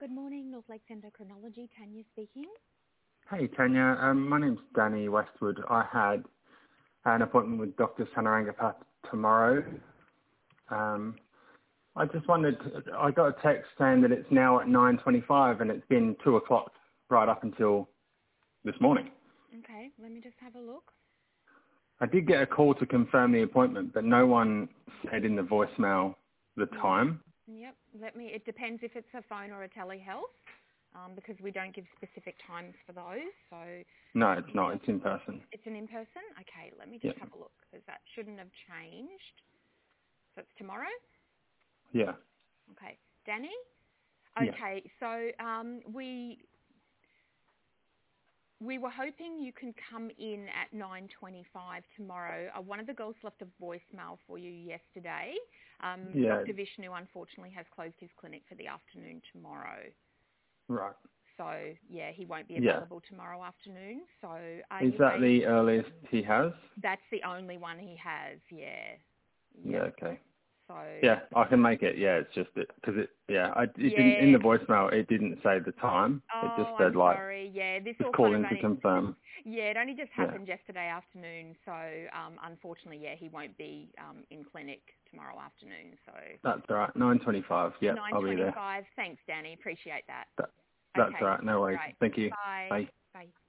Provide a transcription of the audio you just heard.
Good morning, North Lakes Endocrinology. Tanya speaking. Hey, Tanya. My name's Danny Westwood. I had an appointment with Dr. Sanarangapath tomorrow. I just wondered, I got a text saying that it's now at 9:25 and it's been 2 o'clock right up until this morning. Okay, let me just have a look. I did get a call to confirm the appointment, but no one said in the voicemail the time. Yep, it depends if it's a phone or a telehealth, because we don't give specific times for those. So No, it's not. It's in person. it's an in-person? Okay, let me just Yeah. have a look, because that shouldn't have changed. So it's tomorrow? Yeah. Okay. Danny? Yeah. Okay, so we were hoping you can come in at 9:25 tomorrow. One of the girls left a voicemail for you yesterday. Yeah. Dr. Vishnu, unfortunately, has closed his clinic for the afternoon tomorrow. Right. So, yeah, he won't be Yeah. available tomorrow afternoon. So Is that the earliest he has? That's the only one he has, yeah. Yeah, okay. So Yeah, I can make it. Yeah, it's just because didn't in the voicemail. It didn't say the time. It just said I'm sorry. Yeah, this just all kind of calling to confirm. yeah, it only just Yeah, happened yesterday afternoon. So unfortunately, yeah, he won't be in clinic tomorrow afternoon. So that's all right. 9:25. Yep, I'll be there. 9:25. Thanks, Danny. Appreciate that. That's Okay. all right. No worries. Right. Thank you. Bye. Bye. Bye.